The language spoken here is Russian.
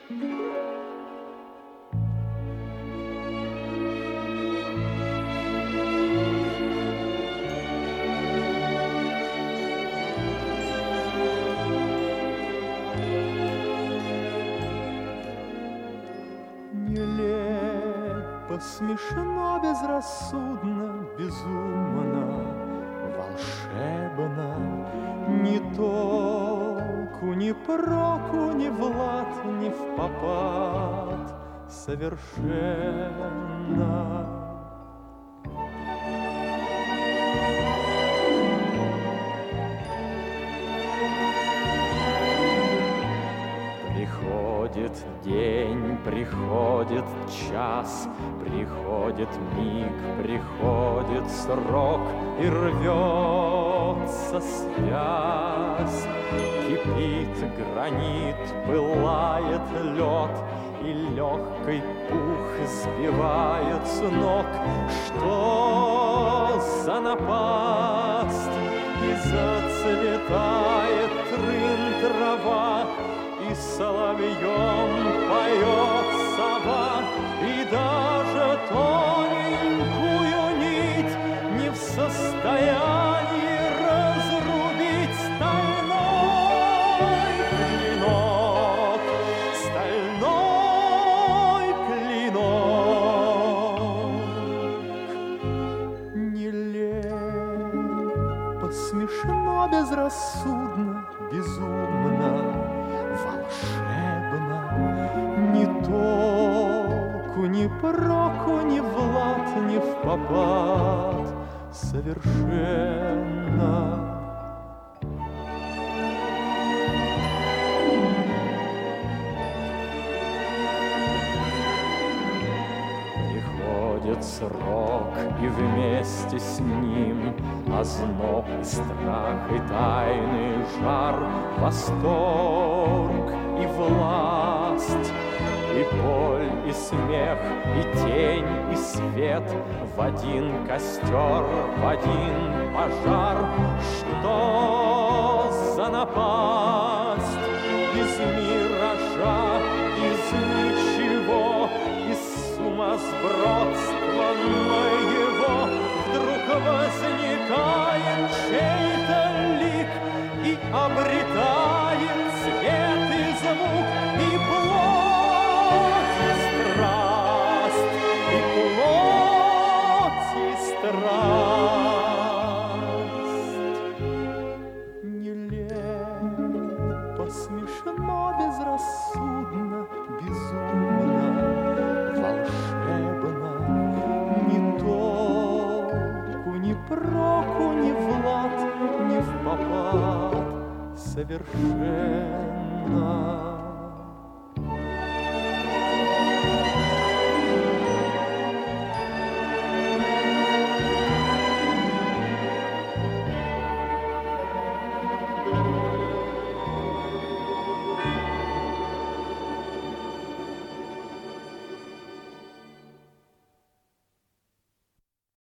Смешно, безрассудно, безумно, волшебно, ни толку, ни проку, ни в лад, ни в попад, совершенно. Приходит день, приходит час, приходит миг, приходит срок, и рвется связь. Кипит гранит, пылает лед, и легкий пух сбивает с ног. Что за напасть? И зацветает трын трава, и соловьем поет сова, и даже тоненькую нить не в состоянии разрубить стальной клинок, стальной клинок. Нелепо, смешно, безрассудно, безумно, волшебно, ни толку, ни проку, ни в лад, ни в попад, совершенно. Приходит срок, и вместе с ним озноб, и страх, и тайный жар, восторг и власть, и боль, и смех, и тень, и свет в один костер, в один пожар. Что за напасть? Из миража, из ничего, из сумасбродства моего вдруг возникает чей-то лик и обретает цвет и звук, и плоть, и страсть, и плоть, и страсть. Нелепо, смешно, безрассудно, безумно, волшебно, ни толку, ни проку, ни в лад, ни в попад, совершенно.